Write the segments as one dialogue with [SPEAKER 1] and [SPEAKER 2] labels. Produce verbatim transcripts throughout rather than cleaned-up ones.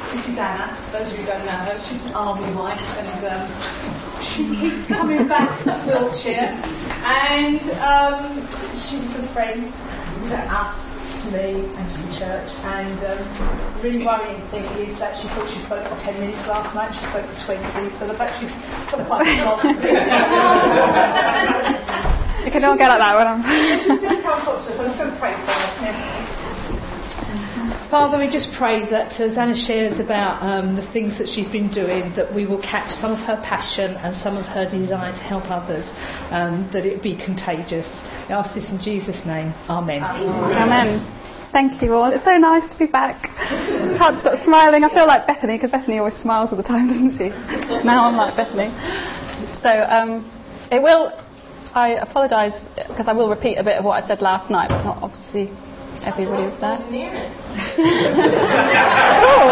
[SPEAKER 1] this is Anna. Those of you who don't know her, she's an army wife, and um, she keeps coming back to Wiltshire, and um, she's a good friend to us, to me, and to the church. And um, the really worrying thing is that she thought she spoke for ten minutes last night. She spoke for twenty, so the fact she's got quite a lot.
[SPEAKER 2] You can all get like that when I'm.
[SPEAKER 1] She's going to come talk to us. I'm just going to pray for her. Yes. Father, we just pray that as Anna shares about um, the things that she's been doing, that we will catch some of her passion and some of her desire to help others, um, that it be contagious. I ask this in Jesus' name. Amen.
[SPEAKER 2] Amen. Amen. Thank you all. It's so nice to be back. I can't stop smiling. I feel like Bethany, because Bethany always smiles all the time, doesn't she? Now I'm like Bethany. So um, it will... I apologise, because I will repeat a bit of what I said last night, but not obviously... Everybody was there. Oh.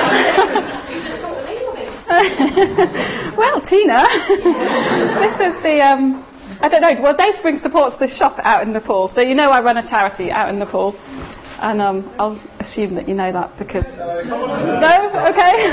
[SPEAKER 2] Well, Tina, this is the, um, I don't know, well, Dayspring supports the shop out in Nepal, so you know I run a charity out in Nepal, and um, I'll assume that you know that because... No? Okay.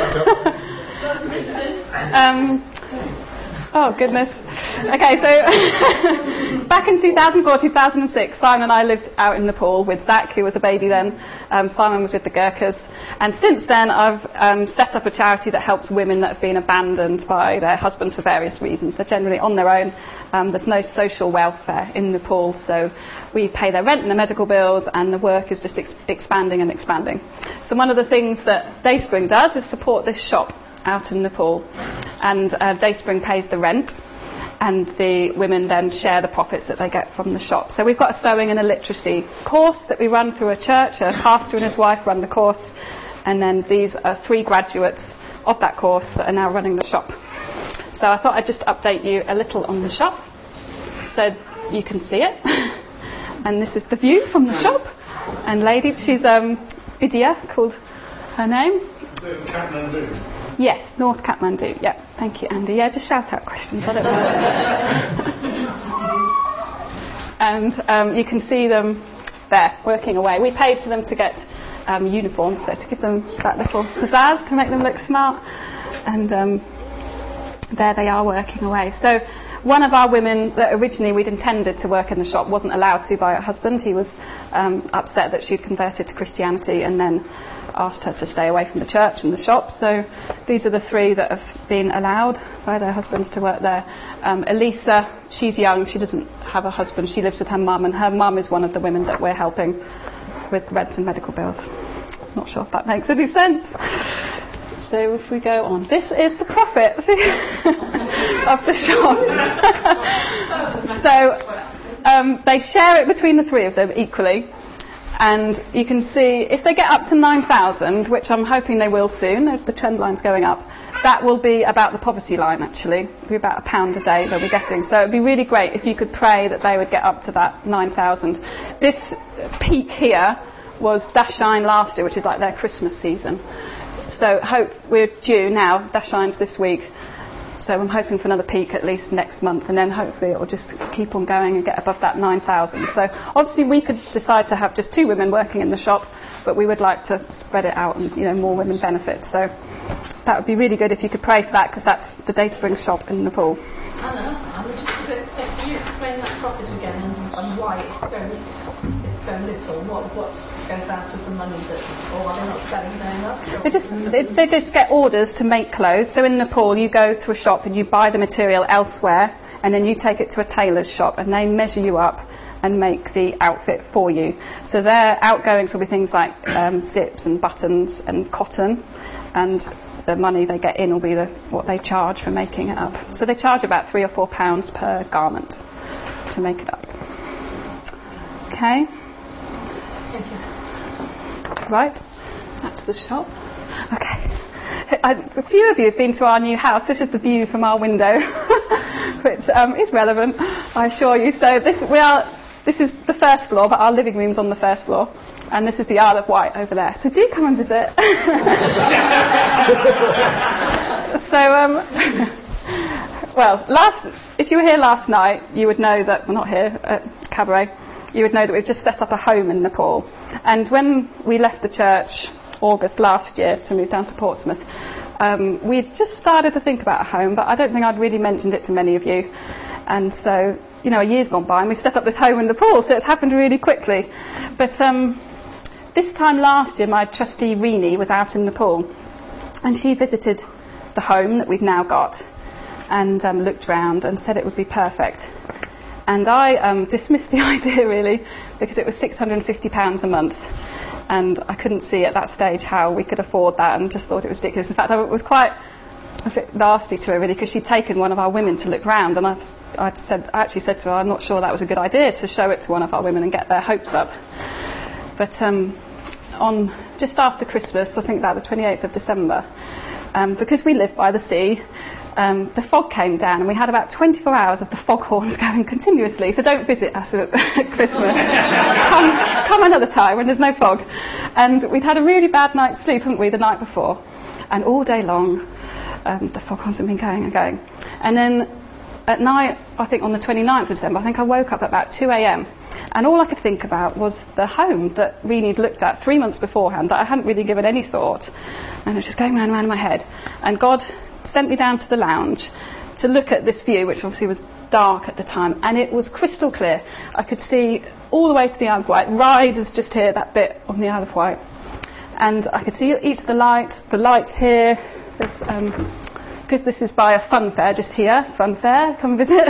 [SPEAKER 2] um, oh, goodness. Okay, so back in two thousand four, two thousand six, Simon and I lived out in Nepal with Zach, who was a baby then. Um, Simon was with the Gurkhas. And since then, I've um, set up a charity that helps women that have been abandoned by their husbands for various reasons. They're generally on their own. Um, there's no social welfare in Nepal, so we pay their rent and their medical bills, and the work is just ex- expanding and expanding. So one of the things that Dayspring does is support this shop out in Nepal. And uh, Dayspring pays the rent, and the women then share the profits that they get from the shop. So we've got a sewing and a literacy course that we run through a church. A pastor and his wife run the course, and then these are three graduates of that course that are now running the shop. So I thought I'd just update you a little on the shop so you can see it. And this is the view from the shop. And lady, she's um, Vidya, called her name.
[SPEAKER 3] Kathmandu.
[SPEAKER 2] Yes, North Kathmandu. Yeah, thank you, Andy. Yeah, just shout out questions. I don't know. And um, you can see them there working away. We paid for them to get um, uniforms, so to give them that little pizzazz to make them look smart. And um, there they are working away. So one of our women that originally we'd intended to work in the shop wasn't allowed to by her husband. He was um, upset that she'd converted to Christianity and then asked her to stay away from the church and the shop. So these are the three that have been allowed by their husbands to work there. Um, Elisa, she's young, she doesn't have a husband, she lives with her mum, and her mum is one of the women that we're helping with rent and medical bills. Not sure if that makes any sense. So if we go on, this is the profit of the shop. So um, they share it between the three of them equally. And you can see if they get up to nine thousand, which I'm hoping they will soon, if the trend line's going up, that will be about the poverty line actually. It'll be about a pound a day they'll be getting. So it'd be really great if you could pray that they would get up to that nine thousand. This peak here was Dashine last year, which is like their Christmas season. So hope we're due now, Dashine's this week. So I'm hoping for another peak at least next month, and then hopefully it will just keep on going and get above that nine thousand. So obviously we could decide to have just two women working in the shop, but we would like to spread it out and, you know, more women benefit. So that would be really good if you could pray for that, because that's the Dayspring shop in Nepal.
[SPEAKER 4] Anna, I'm just a bit, can you explain that profit again and, and why it's so, it's so little? What, what goes out of the money that, or are they not selling very much?
[SPEAKER 2] They just, they, they just get orders to make clothes. So in Nepal, you go to a shop and you buy the material elsewhere, and then you take it to a tailor's shop and they measure you up and make the outfit for you. So their outgoings will be things like um, zips and buttons and cotton, and the money they get in will be the, what they charge for making it up. So they charge about three or four pounds per garment to make it up. Okay.
[SPEAKER 4] Thank you.
[SPEAKER 2] Right, back to the shop. Okay. I, a few of you have been to our new house. This is the view from our window, which um, is relevant, I assure you. So this we are. This is the first floor, but our living room's on the first floor, and this is the Isle of Wight over there. So do come and visit. so, um, well, last if you were here last night, you would know that we're not here at Cabaret. You would know that we've just set up a home in Nepal. And when we left the church August last year to move down to Portsmouth. Um, we'd just started to think about a home, but I don't think I'd really mentioned it to many of you. And so, you know, a year's gone by and we've set up this home in the pool, so it's happened really quickly. But um, this time last year, my trustee, Renee, was out in Nepal, and she visited the home that we've now got and um, looked round and said it would be perfect. And I um, dismissed the idea, really, because it was six hundred fifty pounds a month. And I couldn't see at that stage how we could afford that, and just thought it was ridiculous. In fact, I was quite a bit nasty to her, really, because she'd taken one of our women to look round, and I, I'd said, I actually said to her, I'm not sure that was a good idea to show it to one of our women and get their hopes up. But um, on just after Christmas, I think about the twenty-eighth of December, um, because we live by the sea, um, the fog came down, and we had about twenty-four hours of the foghorns going continuously. So don't visit us at Christmas. come, come another time when there's no fog. And we'd had a really bad night's sleep, hadn't we, the night before? And all day long, um, the foghorns had been going and going. And then at night, I think on the twenty-ninth of December, I think I woke up at about two a.m. and all I could think about was the home that Renee had looked at three months beforehand that I hadn't really given any thought. And it was just going round and round in my head. And God sent me down to the lounge to look at this view, which obviously was dark at the time, and it was crystal clear. I could see all the way to the Isle of Wight. Ryde is just here, that bit on the Isle of Wight. And I could see each of the lights, the lights here. There's, um, because this is by a fun fair just here, fun fair, come visit.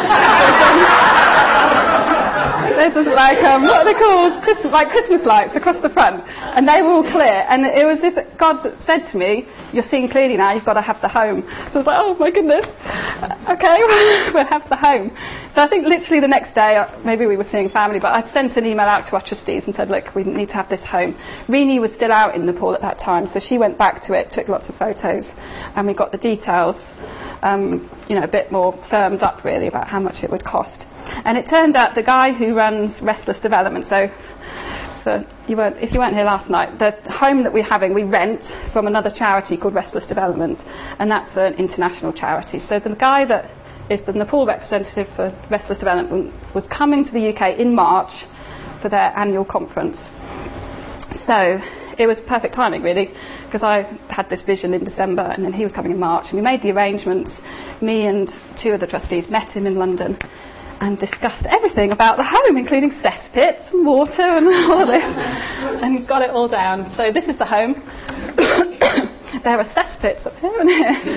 [SPEAKER 2] There's just like, um, what are they called? Christmas, like Christmas lights across the front. And they were all clear. And it was as if God said to me, you're seeing clearly now, you've got to have the home. So I was like, oh my goodness. Okay, we'll have the home. So I think literally the next day, maybe we were seeing family, but I sent an email out to our trustees and said, look, we need to have this home. Renee was still out in Nepal at that time, so she went back to it, took lots of photos, and we got the details, um, you know, a bit more firmed up really about how much it would cost. And it turned out the guy who runs Restless Development, so for, you weren't, if you weren't here last night, the home that we're having, we rent from another charity called Restless Development, and that's an international charity. So the guy that is the Nepal representative for Restless Development was coming to the U K in March for their annual conference. So it was perfect timing, really, because I had this vision in December and then he was coming in March, and we made the arrangements. Me and two of the trustees met him in London and discussed everything about the home, including cesspits and water and all of this, and got it all down. So this is the home. There are cesspits up here and here.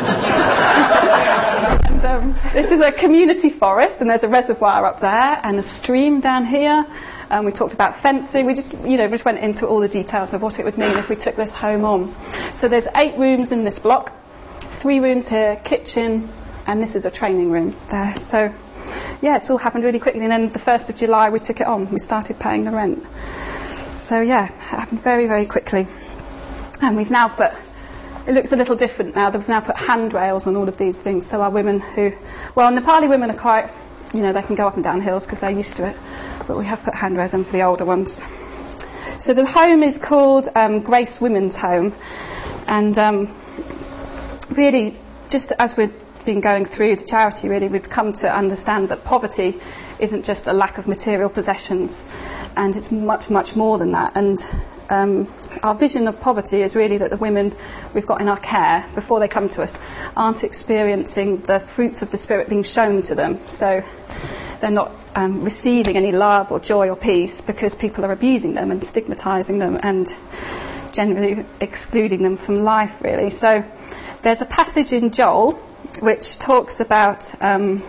[SPEAKER 2] and, um, this is a community forest, and there's a reservoir up there and a stream down here. And we talked about fencing. We just, you know, just went into all the details of what it would mean if we took this home on. So there's eight rooms in this block, three rooms here, kitchen, and this is a training room there. So yeah, it's all happened really quickly. And then the first of July we took it on. We started paying the rent. So yeah, it happened very, very quickly. And we've now put, it looks a little different now. They've now put handrails on all of these things. So our women who, well, Nepali women are quite, you know, they can go up and down hills because they're used to it. But we have put handrails on for the older ones. So the home is called um, Grace Women's Home. And um, really, just as we've been going through the charity, really, we've come to understand that poverty isn't just a lack of material possessions. And it's much, much more than that. And um, our vision of poverty is really that the women we've got in our care, before they come to us, aren't experiencing the fruits of the Spirit being shown to them. So they're not um, receiving any love or joy or peace because people are abusing them and stigmatising them and generally excluding them from life, really. So there's a passage in Joel which talks about um,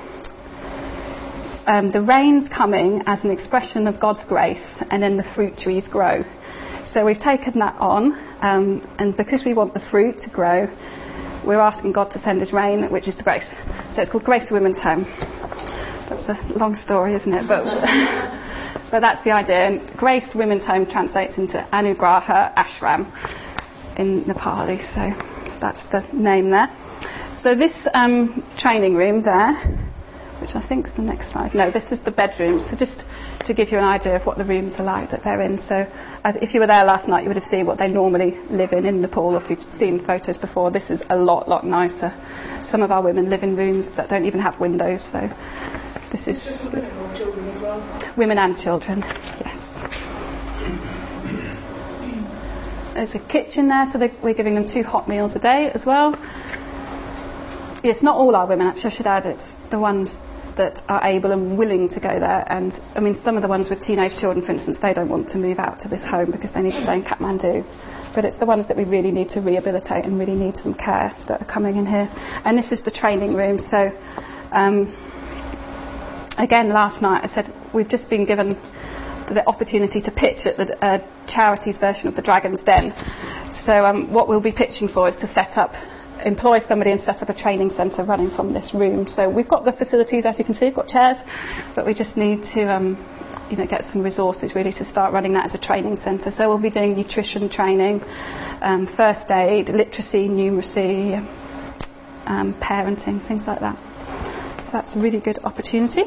[SPEAKER 2] um, the rains coming as an expression of God's grace, and then the fruit trees grow. So we've taken that on, um, and because we want the fruit to grow, we're asking God to send His rain, which is the grace. So it's called Grace Women's Home. That's a long story, isn't it? But but that's the idea. And Grace Women's Home translates into Anugraha Ashram in Nepali. So that's the name there. So this um, training room there, which I think is the next slide. No, this is the bedroom. So just to give you an idea of what the rooms are like that they're in. So uh, if you were there last night, you would have seen what they normally live in in Nepal. If you've seen photos before, this is a lot, lot nicer. Some of our women live in rooms that don't even have windows. So this is
[SPEAKER 3] just women or children as well?
[SPEAKER 2] Women and children, yes. there's a kitchen there, so they, we're giving them two hot meals a day as well. It's not all our women, actually, I should add. It's the ones that are able and willing to go there. And, I mean, some of the ones with teenage children, for instance, they don't want to move out to this home because they need to stay in Kathmandu. But it's the ones that we really need to rehabilitate and really need some care that are coming in here. And this is the training room. So, um, again, last night I said we've just been given the opportunity to pitch at the uh, charities version of the Dragon's Den. So um, what we'll be pitching for is to set up, employ somebody and set up a training centre running from this room. So we've got the facilities, as you can see, we've got chairs, but we just need to um, you know, get some resources really to start running that as a training centre. So we'll be doing nutrition training, um, first aid, literacy, numeracy, um, parenting, things like that. So that's a really good opportunity.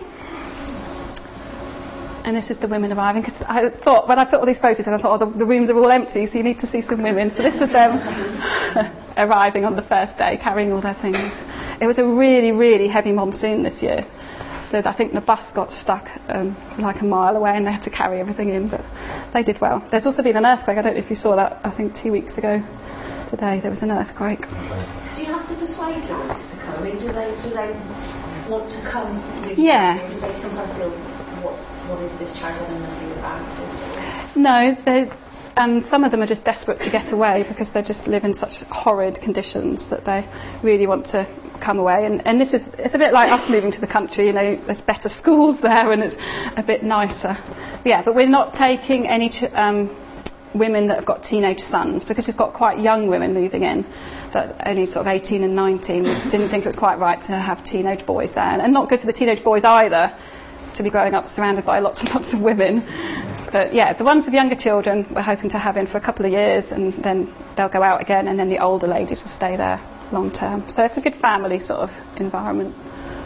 [SPEAKER 2] And this is the women arriving, because I thought, when I put all these photos in, I thought, oh, the, the rooms are all empty, so you need to see some women. So this was them arriving on the first day, carrying all their things. It was a really, really heavy monsoon this year. So I think the bus got stuck um, like a mile away and they had to carry everything in, but they did well. There's also been an earthquake. I don't know if you saw that, I think two weeks ago today there was an earthquake.
[SPEAKER 5] Do you have to persuade them to come? I mean, do they, do they want to come?
[SPEAKER 2] Yeah.
[SPEAKER 5] Or do they sometimes feel, What's, what is this charity? I know nothing about it.
[SPEAKER 2] No, they, um, some of them are just desperate to get away because they just live in such horrid conditions that they really want to come away. And, and this is, it's a bit like us moving to the country, you know, there's better schools there and it's a bit nicer. Yeah, but we're not taking any ch- um, women that have got teenage sons, because we've got quite young women moving in that are only sort of eighteen and nineteen. We didn't think it was quite right to have teenage boys there, and, and not good for the teenage boys either, to be growing up surrounded by lots and lots of women. But yeah, the ones with younger children we're hoping to have in for a couple of years, and then they'll go out again, and then the older ladies will stay there long term. So it's a good family sort of environment.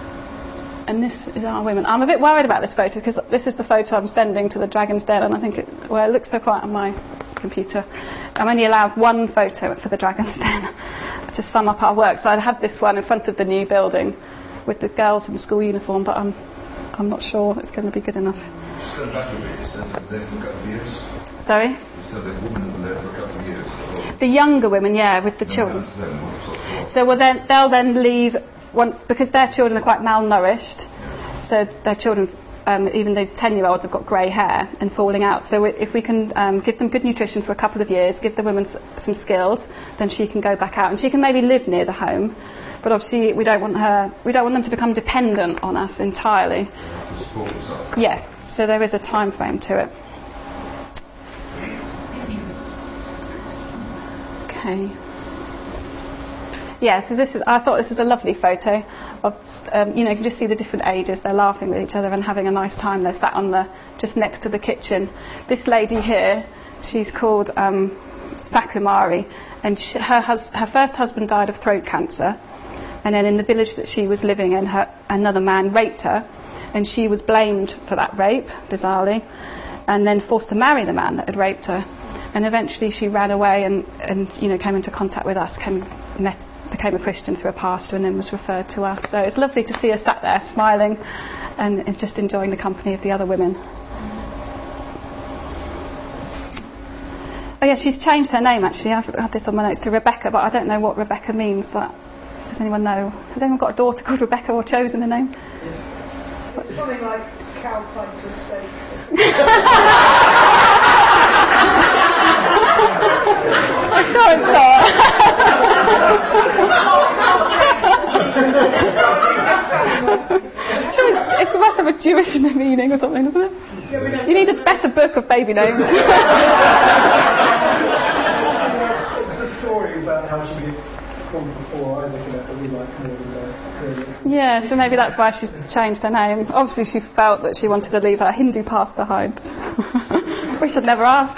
[SPEAKER 2] And this is our women. I'm a bit worried about this photo because this is the photo I'm sending to the Dragon's Den, and I think it, well, it looks so quiet on my computer. I'm only allowed one photo for the Dragon's Den to sum up our work. So I had this one in front of the new building with the girls in school uniform, but I'm I'm not sure it's going to be good enough.
[SPEAKER 6] Just going back a bit, you said they've been there for a couple of years.
[SPEAKER 2] Sorry?
[SPEAKER 6] You said the women have been there for a couple of years. So
[SPEAKER 2] the younger women, yeah, with the no, children.
[SPEAKER 6] Them, sort of
[SPEAKER 2] so well, then they'll then leave once, because their children are quite malnourished. Yeah. So their children, um, even the ten-year-olds, have got grey hair and falling out. So if we can um, give them good nutrition for a couple of years, give the women s- some skills, then she can go back out and she can maybe live near the home. But obviously, we don't want her. We don't want them to become dependent on us entirely. Yeah. So there is a time frame to it. Okay. Yeah, because this is. I thought this was a lovely photo of. Um, you know, you can just see the different ages. They're laughing with each other and having a nice time. They're sat on the just next to the kitchen. This lady here, she's called um, Sakumari, and she, her hus- her first husband died of throat cancer. And then in the village that she was living in, her, another man raped her, and she was blamed for that rape, bizarrely, and then forced to marry the man that had raped her. And eventually she ran away and, and you know, came into contact with us, came, met, became a Christian through a pastor, and then was referred to us. So it's lovely to see her sat there smiling and, and just enjoying the company of the other women. Oh yeah, she's changed her name actually. I've had this on my notes to Rebecca, but I don't know what Rebecca means. That, does anyone know? Has anyone got a daughter called Rebecca or chosen a name?
[SPEAKER 3] Yes. It's something like cow type to steak.
[SPEAKER 2] I'm sure it's not. Sure, it's, it must have a Jewish meaning or something, doesn't it? You need a better book of baby names.
[SPEAKER 3] It's the story about how she gets called before Isaac and that we like more than that.
[SPEAKER 2] Yeah, so maybe that's why she's changed her name. Obviously she felt that she wanted to leave her Hindu past behind. Wish I'd never asked.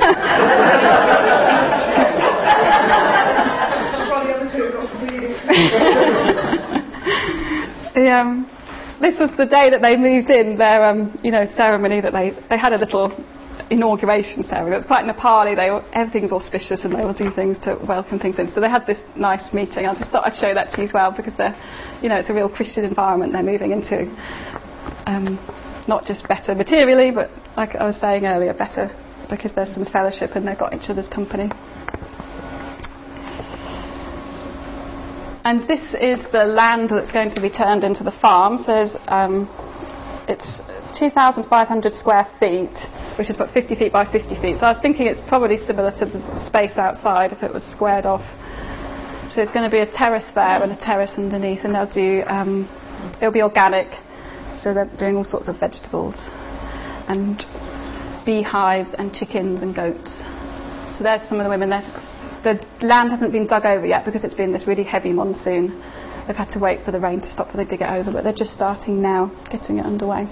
[SPEAKER 2] the, um, this was the day that they moved in, their um, you know, ceremony that they, they had a little inauguration ceremony. It was quite Nepali. They were, everything's auspicious and they will do things to welcome things in. So they had this nice meeting. I just thought I'd show that to you as well, because they're, you know, it's a real Christian environment they're moving into. Um, not just better materially, but like I was saying earlier, better because there's some fellowship and they've got each other's company. and this is the land that's going to be turned into the farm. So there's, um, it's two thousand five hundred square feet, which is about fifty feet by fifty feet. So I was thinking it's probably similar to the space outside if it was squared off. So it's going to be a terrace there and a terrace underneath, and they'll do, um, it'll be organic. So they're doing all sorts of vegetables and beehives and chickens and goats. So there's some of the women there. The land hasn't been dug over yet because it's been this really heavy monsoon. They've had to wait for the rain to stop before they dig it over, but they're just starting now, getting it underway.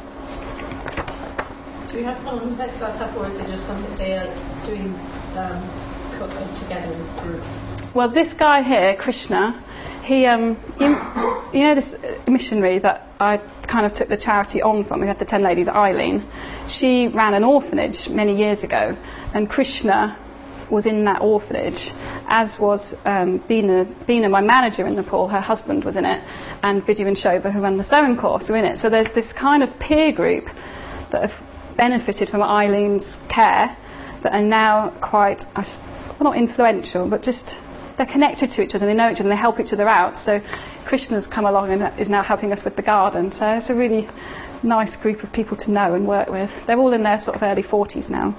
[SPEAKER 4] Do you have someone who heads that up, or is it just something they are doing um, together as a group?
[SPEAKER 2] Well, this guy here, Krishna, he, um, you, you know this missionary that I kind of took the charity on from, we had the ten ladies, Eileen. She ran an orphanage many years ago, and Krishna was in that orphanage, as was um, Beena, Beena, my manager in Nepal, her husband was in it, and Vidya and Shobha, who run the sewing course, were in it. So there's this kind of peer group that have benefited from Eileen's care that are now quite, well, not influential, but just they're connected to each other, they know each other, and they help each other out. So Krishna's come along and is now helping us with the garden. So it's a really nice group of people to know and work with. They're all in their sort of early forties now.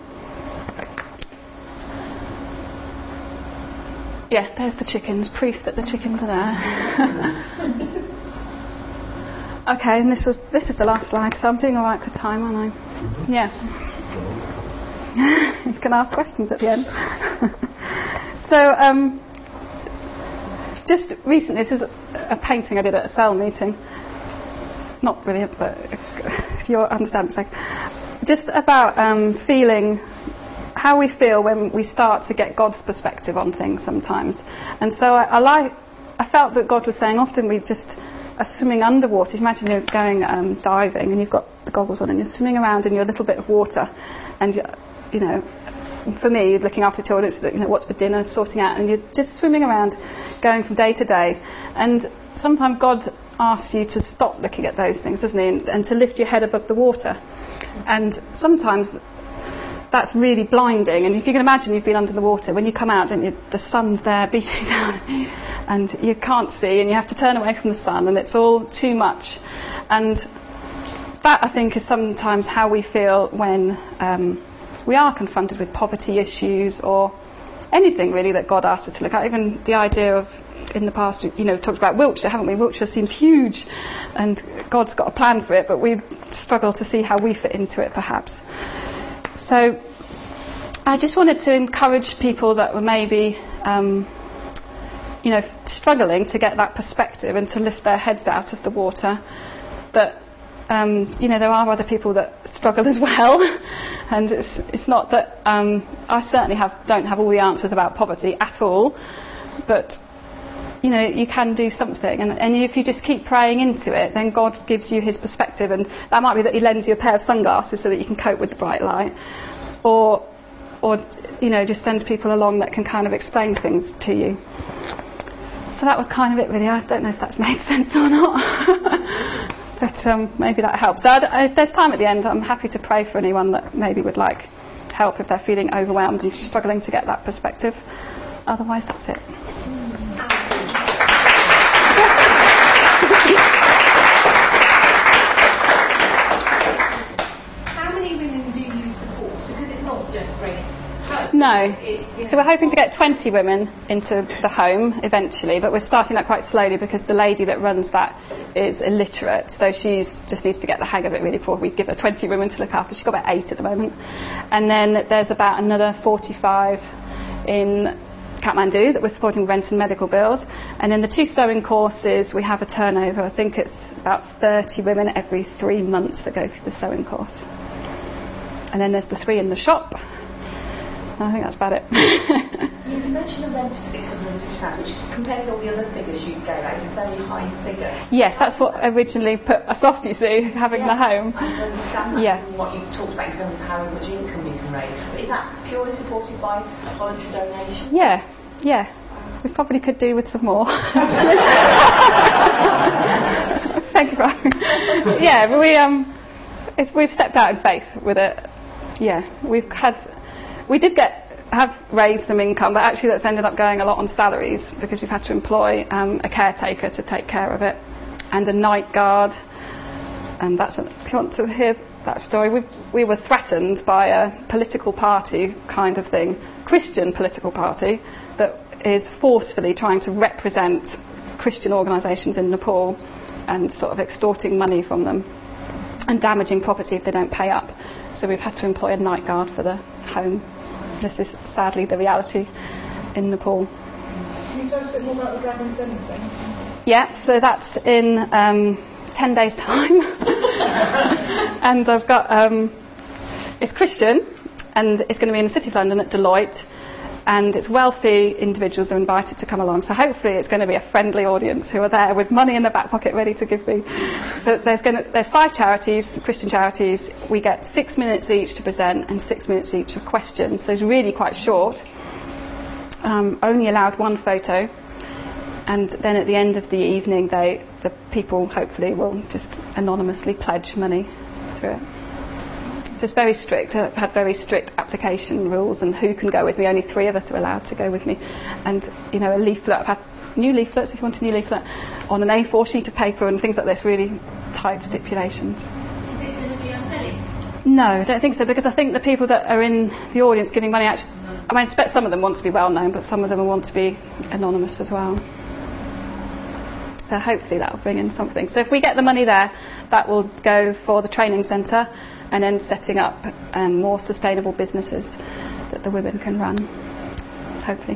[SPEAKER 2] Yeah, there's the chickens, proof that the chickens are there. Okay, and this was this is the last slide, so I'm doing all right for time, aren't I? Yeah. You can ask questions at the end. So, um, just recently, this is a painting I did at a cell meeting. Not brilliant, but you'll understand in a second. Just about um, feeling how we feel when we start to get God's perspective on things sometimes. And so I, I like, I felt that God was saying often we just are swimming underwater. You imagine you're going um, diving and you've got the goggles on and you're swimming around in your little bit of water, and you, you know, for me, looking after children, it's, you know, what's for dinner, sorting out, and you're just swimming around, going from day to day. And sometimes God asks you to stop looking at those things, doesn't he, and, and to lift your head above the water. And sometimes that's really blinding, and if you can imagine you've been under the water, when you come out and you, the sun's there beating down and you can't see and you have to turn away from the sun and it's all too much. And that, I think, is sometimes how we feel when um, we are confronted with poverty issues or anything really that God asks us to look at. Even the idea of, in the past, you know, we've talked about Wiltshire, haven't we? Wiltshire seems huge and God's got a plan for it, but we struggle to see how we fit into it perhaps. So I just wanted to encourage people that were maybe, um, you know, struggling to get that perspective and to lift their heads out of the water, that, um, you know, there are other people that struggle as well. And it's, it's not that um, I certainly have don't have all the answers about poverty at all, but, you know, you can do something. And, and if you just keep praying into it, then God gives you his perspective. And that might be that he lends you a pair of sunglasses so that you can cope with the bright light. Or, or you know, just sends people along that can kind of explain things to you. So that was kind of it, really. I don't know if that's made sense or not. But um, maybe that helps. So I'd, if there's time at the end, I'm happy to pray for anyone that maybe would like help if they're feeling overwhelmed and struggling to get that perspective. Otherwise, that's it.
[SPEAKER 4] How many women do you support? Because it's not just race.
[SPEAKER 2] No. So we're hoping to get twenty women into the home eventually, but we're starting that quite slowly because the lady that runs that is illiterate, so she just needs to get the hang of it really before we give her twenty women to look after. She's got about eight at the moment. And then there's about another forty-five in Kathmandu that we're supporting with rent and medical bills. And then the two sewing courses, we have a turnover, I think it's about thirty women every three months that go through the sewing course. And then there's the three in the shop. I think that's about it.
[SPEAKER 5] You mentioned a rent of six hundred pounds, which compared to all the other figures you gave out is a very high figure.
[SPEAKER 2] Yes, that's what originally put us off, you see, having
[SPEAKER 5] yes,
[SPEAKER 2] the home.
[SPEAKER 5] I understand that
[SPEAKER 2] yeah.
[SPEAKER 5] from what you've talked about in terms of how much income you can raise. But is that purely supported by voluntary donations?
[SPEAKER 2] Yeah, yeah. We probably could do with some more. Thank you, Brian. Yeah, but we um, it's, we've stepped out in faith with it. Yeah, we've had. We did get have raised some income, but actually that's ended up going a lot on salaries because we've had to employ um, a caretaker to take care of it and a night guard. And that's a, do you want to hear that story? We, we were threatened by a political party kind of thing, Christian political party, that is forcefully trying to represent Christian organisations in Nepal and sort of extorting money from them and damaging property if they don't pay up. So we've had to employ a night guard for the home. This is sadly the reality in Nepal.
[SPEAKER 1] Can you tell us a bit more about the Dragon's Den thing?
[SPEAKER 2] Yeah, so that's in um, ten days' time. And I've got, um, it's Christian, and it's going to be in the City of London at Deloitte, and it's wealthy individuals are invited to come along. So hopefully it's going to be a friendly audience who are there with money in their back pocket ready to give me. But there's going to, there's five charities, Christian charities. We get six minutes each to present and six minutes each of questions. So it's really quite short. Um, only allowed one photo. And then at the end of the evening, they, the people hopefully will just anonymously pledge money through it. So it's very strict. I've had very strict application rules and who can go with me. Only three of us are allowed to go with me. And, you know, a leaflet. I've had new leaflets, if you want a new leaflet, on an A four sheet of paper and things like this, really tight stipulations.
[SPEAKER 5] Is it going to be on telly?
[SPEAKER 2] No, I don't think so, because I think the people that are in the audience giving money actually, I mean, I expect some of them want to be well known, but some of them will want to be anonymous as well. So hopefully that will bring in something. So if we get the money there, that will go for the training centre and then setting up um, more sustainable businesses that the women can run, hopefully.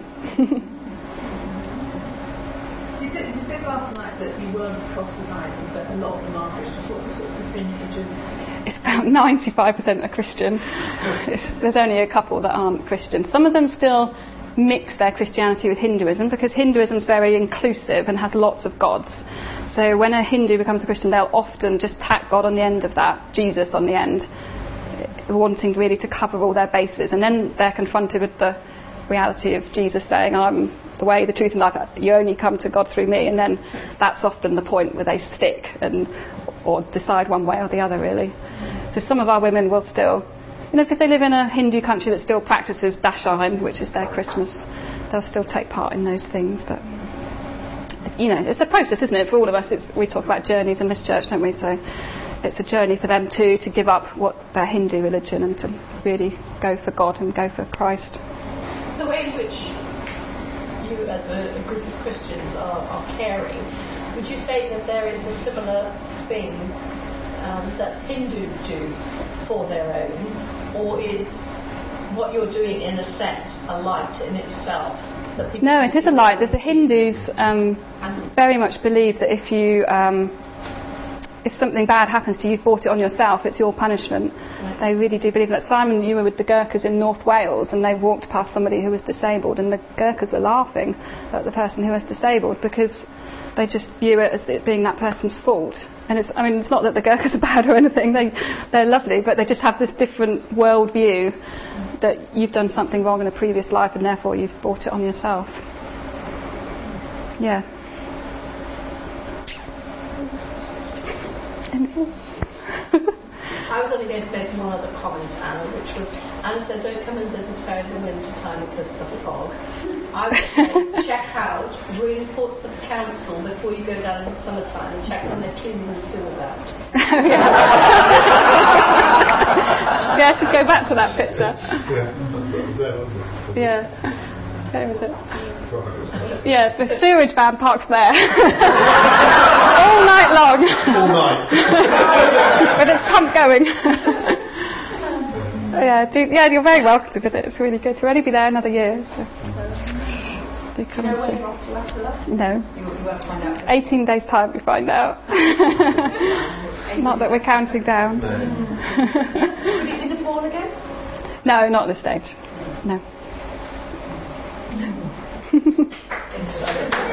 [SPEAKER 4] You said, you said last night that you weren't proselytising, but a lot of them are Christians. What's the sort of percentage of...
[SPEAKER 2] It's about ninety-five percent are Christian. There's only a couple that aren't Christian. Some of them still mix their Christianity with Hinduism because Hinduism is very inclusive and has lots of gods. So when a Hindu becomes a Christian, they'll often just tack God on the end of that, Jesus on the end, wanting really to cover all their bases. And then they're confronted with the reality of Jesus saying, I'm the way, the truth and life. You only come to God through me. And then that's often the point where they stick and or decide one way or the other, really. So some of our women will still, you know, because they live in a Hindu country that still practices Dashain, which is their Christmas, they'll still take part in those things. But, you know, it's a process, isn't it? For all of us, it's, we talk about journeys in this church, don't we? So it's a journey for them too, to give up what their Hindu religion and to really go for God and go for Christ.
[SPEAKER 4] So the way in which you as a, a group of Christians are, are caring, would you say that there is a similar thing um, that Hindus do for their own, or is what you're doing in a sense a light in itself?
[SPEAKER 2] No, it is a light. The Hindus um, very much believe that if you um, if something bad happens to you, you've brought it on yourself, it's your punishment. Right. They really do believe that. Simon, you were with the Gurkhas in North Wales and they walked past somebody who was disabled and the Gurkhas were laughing at the person who was disabled because they just view it as it being that person's fault. And it's, I mean, it's not that the Gurkhas are bad or anything, they, they're lovely, but they just have this different world view that you've done something wrong in a previous life and therefore you've brought it on yourself. Yeah. Anything else?
[SPEAKER 4] I was only going to make one other comment, Anna, which was, Anna said, don't come in business fair in the winter time because of the fog. I would say, check out, bring reports to the council before you go down in the summertime and check when they're cleaning the sewers out.
[SPEAKER 2] Yeah, I should go back to that picture.
[SPEAKER 6] Yeah, that's what was there, wasn't it?
[SPEAKER 2] Yeah. Where was it? Yeah, the sewage van parked there. All night long.
[SPEAKER 6] All night.
[SPEAKER 2] With its pump going. yeah, do, yeah, you're very welcome to visit. It's really good. You'll only be there another year. So. Do come and see. No.
[SPEAKER 5] You won't find out.
[SPEAKER 2] eighteen days time we find out. Not that we're counting down.
[SPEAKER 5] Will you be in the fall again?
[SPEAKER 2] No, not at this stage. No. No.